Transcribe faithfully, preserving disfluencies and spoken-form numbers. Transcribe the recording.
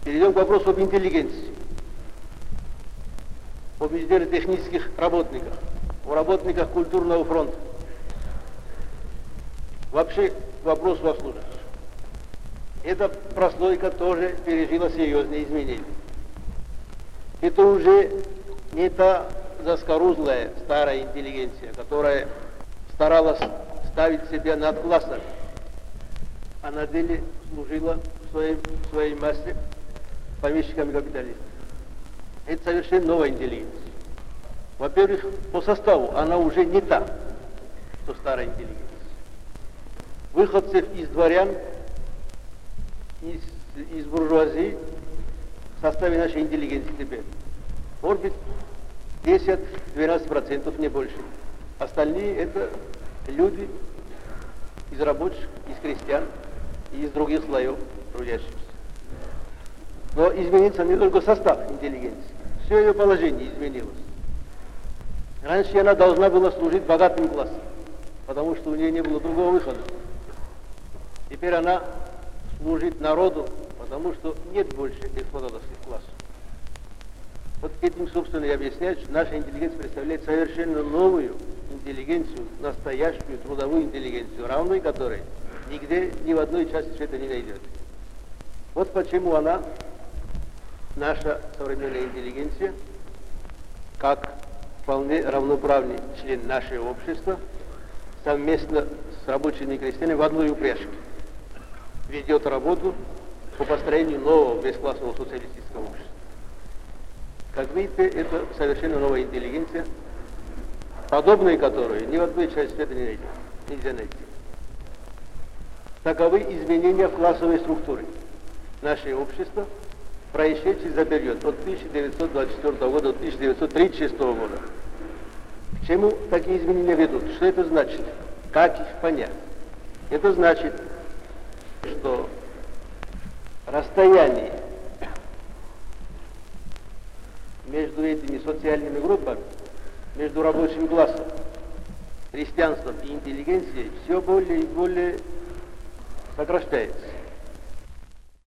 Перейдем к вопросу об интеллигенции, об инженерно-технических работниках, о работниках культурного фронта. Вообще к вопросу о служащих. Эта прослойка тоже пережила серьезные изменения. Это уже не та заскорузлая старая интеллигенция, которая старалась ставить себя над классом, а на деле служила в своей, в своей массе помещикам и капиталистам. Это совершенно новая интеллигенция. Во-первых, по составу она уже не та, что старая интеллигенция. Выходцев из дворян, из, из буржуазии в составе нашей интеллигенции теперь может быть десять-двенадцать процентов, не больше. Остальные это люди из рабочих, из крестьян и из других слоев трудящихся. Но изменится не только состав интеллигенции, все ее положение изменилось. Раньше она должна была служить богатым классом, потому что у нее не было другого выхода. Теперь она служит народу, потому что нет больше эксплуататорских классов. Вот этим, собственно, я объясняю, что наша интеллигенция представляет совершенно новую интеллигенцию, настоящую трудовую интеллигенцию, равной которой нигде, ни в одной части света не найдет. Вот почему она, наша современная интеллигенция, как вполне равноправный член нашего общества, совместно с рабочими и крестьянами в одной упряжке ведет работу по построению нового бесклассного социалистического общества. Как видите, это совершенно новая интеллигенция, подобной которой ни в одной части света не найдет, нельзя найти. Таковы изменения в классовой структуре нашего общества, происшедшие за период от тысяча девятьсот двадцать четвёртого года до тысяча девятьсот тридцать шестого года. К чему такие изменения ведут? Что это значит? Как их понять? Это значит, что расстояние между этими социальными группами, между рабочим классом, крестьянством и интеллигенцией все более и более сокращается.